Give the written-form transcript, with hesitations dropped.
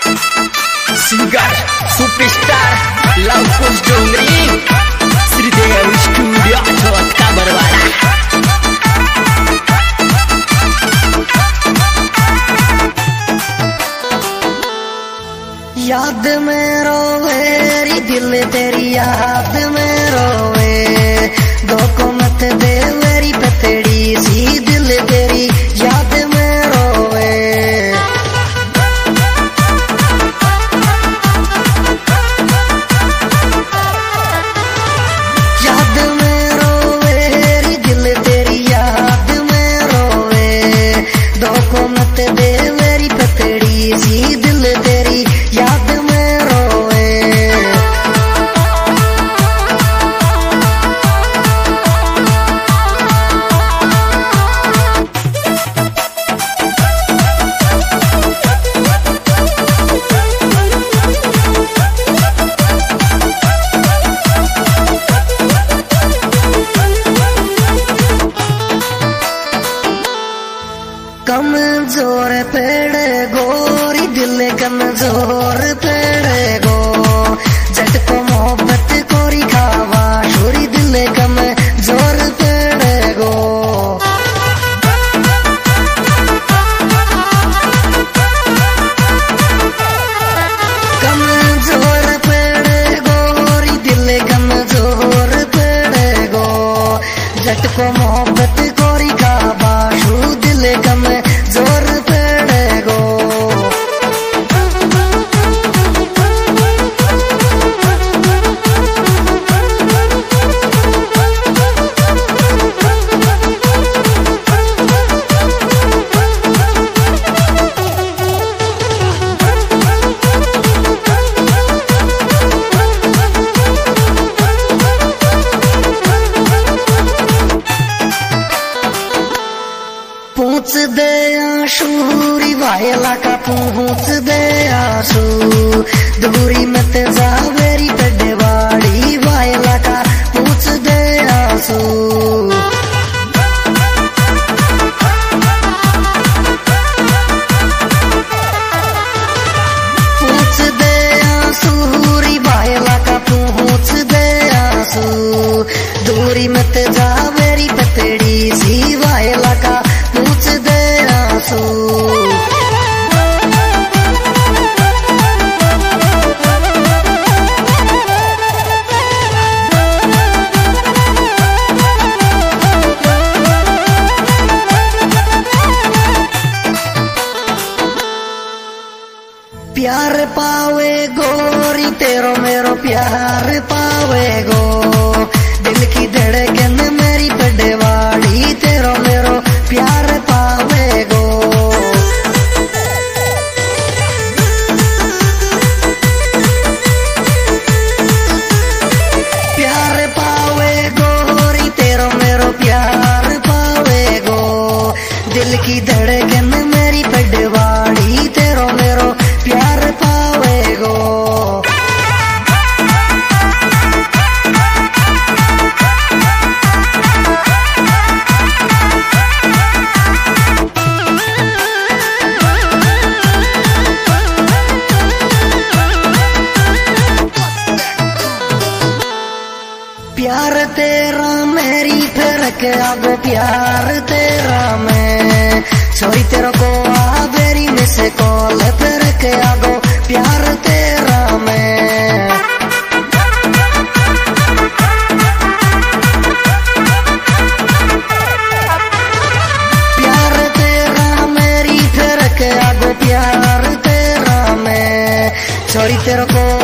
Singer superstar Luvkush Dongri Shridev studio Chhota Barwada. याद में रोवे दिल तेरी याद में रोवे धोखो मत दे मेरी पतड़ी सी दिल तेरी याद में रोवे। याद में रोवे दिल तेरी याद में रोवे धोखो मत दे मेरी पतड़ी सी दिल तेरी याद में रोवे। कमजोर पेड़ गोरी दिल कमजोर पेड़ गो जट को मोहब्बत कोरी खावा छोरी दिल कमजोर पेड़ गो। कमजोर पेड़ गोरी दिल कमजोर पेड़ गो जट को मोहब्बत कोरी खावा छू दिल कमजोर पेड़ गो। पूछ दे आशूरी वायला का पूछ दे आशू दूरी मत जा मेरी पडवाड़ी वायला का पूछ दे आशू। पूछ दे आशूरी वायला का पूछ दे आशू दूरी मत जा मेरी पतड़ी सी वायला का पूछ दे आंसू। प्यार पावे गोरी तेरो मेरो प्यार पावे गो दिल की धड़कन मेरी पडवाड़ी तेरो मेरो प्यार पावे गो। प्यार पावे गोरी तेरो मेरो प्यार पावे गो दिल की धड़कन मेरी पडवाड़ी तेरो मेरो प्यार पावे गो। प्यार तेरा मेरी फरक आगो प्यार तेरा मैं छोरी तेरे को आबेरी में से कॉल फरक आगो प्यार तेरा मैं। प्यार तेरा मेरी फरक आगो प्यार तेरा मैं छोरी तेरे को